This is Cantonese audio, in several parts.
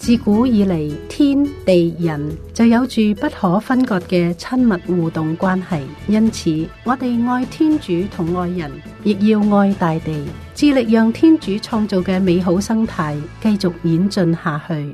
自古以嚟，天地人就有住不可分割嘅親密互動關係，因此我哋愛天主同愛人，亦要愛大地，致力讓天主創造嘅美好生態繼續演進下去。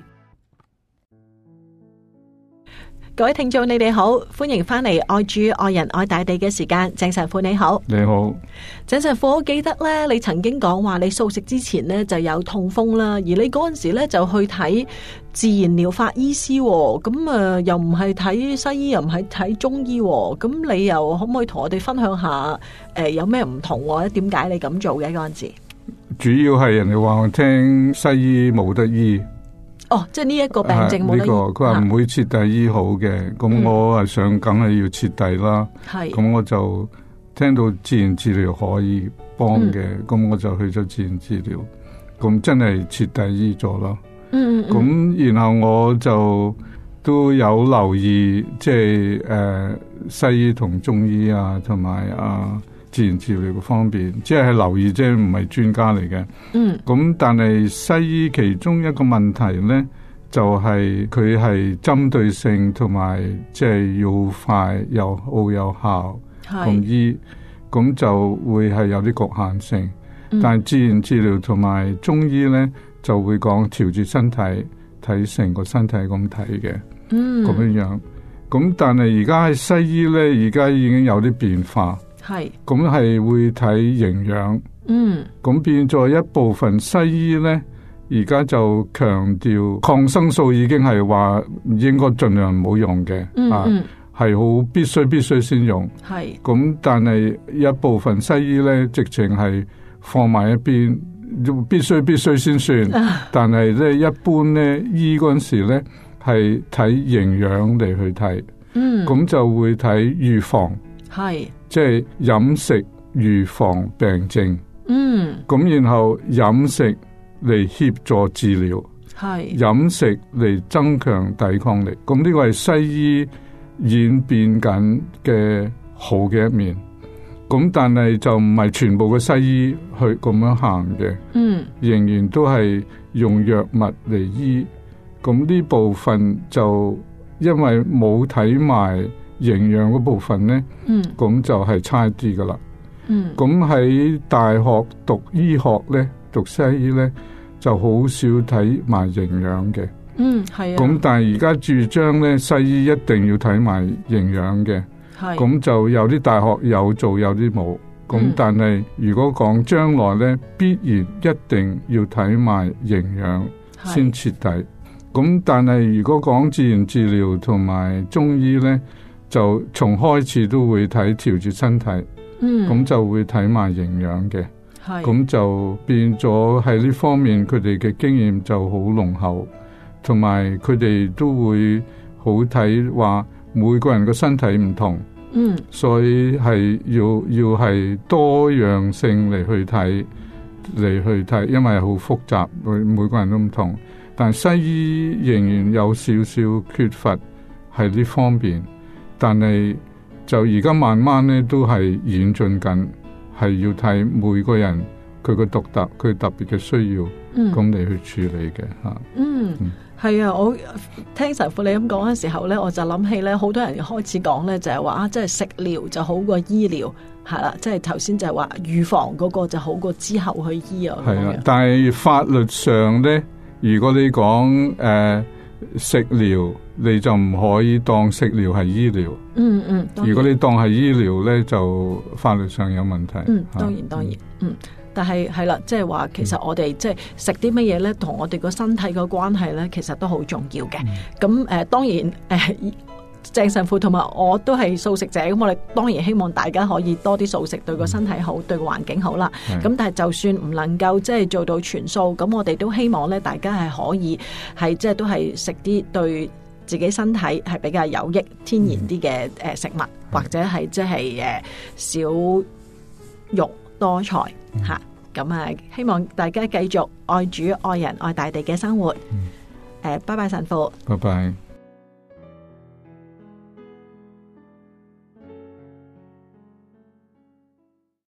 各位聽眾，你哋好，歡迎翻嚟愛主愛人愛大地嘅時間。鄭神父你好。 你好。 鄭神父，我記得咧，你曾經講話你素食之前呢就有痛風啦，而你嗰陣時咧就去睇自然療法醫師，咁又唔係睇西醫，又唔係睇中醫，咁你又可唔可以同我哋分享下有咩唔同，或者點解你咁做嘅嗰陣時？ 主要係人哋話我聽西醫冇得醫。 哦，即係呢一個病症冇得醫。 佢話唔會徹底醫好嘅，咁我係想梗係要徹底啦。係，咁我就聽到自然治療可以幫嘅，咁我就去咗自然治療，咁真係徹底醫咗咯。咁然後我就都有留意，即係西醫同中醫啊，同埋自然治療嘅方面，即係留意，即係唔係專家嚟嘅。咁但係西醫其中一個問題咧，就係佢係針對性同埋即係要快又好有效咁醫，咁就會係有啲局限性。但係自然治療同埋中醫咧，就會講調節身體，睇成個身體咁睇嘅，咁樣。咁但係而家喺西醫咧，而家已經有啲變化。係，咁係會睇營養，咁變咗一部分西醫咧，而家就強調抗生素已經係話應該盡量唔好用嘅，係好必須先用。係，咁但係一部分西醫咧，直情係放埋一邊，必須先算。但係咧，一般咧醫嗰陣時咧，係睇營養嚟去睇，咁就會睇預防。係，即係飲食預防病症。咁然後飲食嚟協助治療，係飲食嚟增強抵抗力。咁呢個係西醫演變緊嘅好嘅一面。咁但係就唔係全部嘅西醫去咁樣行嘅。仍然都係用藥物嚟醫。咁呢部分就因為冇睇埋營養嗰部分咧，咁就係差啲噶啦。咁喺大學讀醫學咧，讀西醫咧，就好少睇埋營養嘅。係啊。咁但係而家主張咧，西醫一定要睇埋營養嘅。係。咁就有啲大學有做，有啲冇。咁但係如果講將來咧，必然一定要睇埋營養先徹底。咁但係如果講自然治療同埋中醫咧，就從開始都會睇調節身體，咁就會睇埋營養嘅，咁就變咗喺呢方面佢哋嘅經驗就好濃厚，同埋佢哋都會好睇話每個人嘅身體唔同，所以係要係多樣性嚟去睇，因為好複雜，每個人都唔同，但西醫仍然有少少缺乏喺呢方面。但係就而家慢慢咧都係演進緊，係要睇每個人佢個獨特佢特別嘅需要，咁嚟去處理嘅吓。係啊，我聽神父你咁講嘅時候咧，我就諗起咧，好多人開始講咧，就係話即係食療就好過醫療，係啦，即係頭先就係話預防嗰個就好過之後去醫啊。係啊， 但係法律上咧，如果你講食療，你就唔可以當食療係醫療。如果你當係醫療咧，就法律上有問題。 當然。但係係啦，即係話其實我哋即係食啲乜嘢咧，同我哋個身體個關係咧，其實都好重要嘅。咁當然鄭神父同埋我都係素食者，咁我哋當然希望大家可以多啲素食，對個身體好，對個環境好啦。咁但係就算唔能夠即係做到全素，咁我哋都希望咧，大家係可以係即係都係食啲對自己身體係比較有益、天然啲嘅食物，或者係即係少肉多菜吓。咁希望大家繼續愛主、愛人、愛大地嘅生活。拜拜，神父。 拜拜。